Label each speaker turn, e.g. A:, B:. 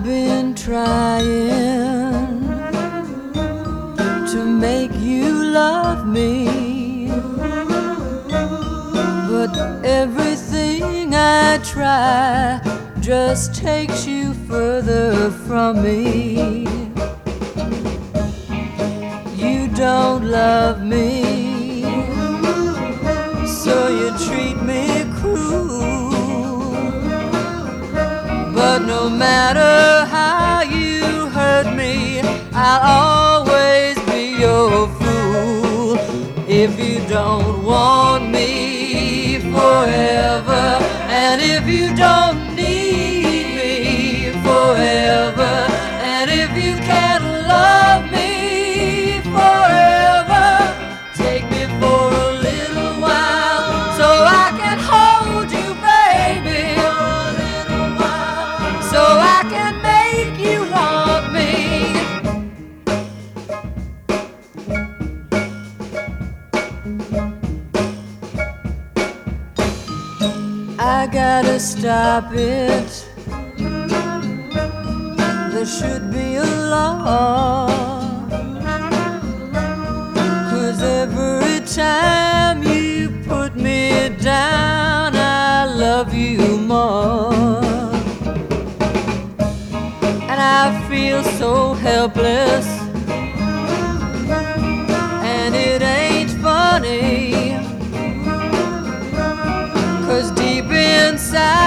A: been trying to make you love me, but everything I try just takes you further from me. You don't love me, so you treat me cruel. But no matter how you hurt me, I'll always be your fool. If you don't want me forever, and if you don't need me forever, and if you can't love me forever, take me for a little while so I can hold you, baby, for a little while, so I can make you want me. I gotta stop it. There should be a law, 'cause every time you put me down, I love you more. And I feel so helpless, and it ain't funny, 'cause deep inside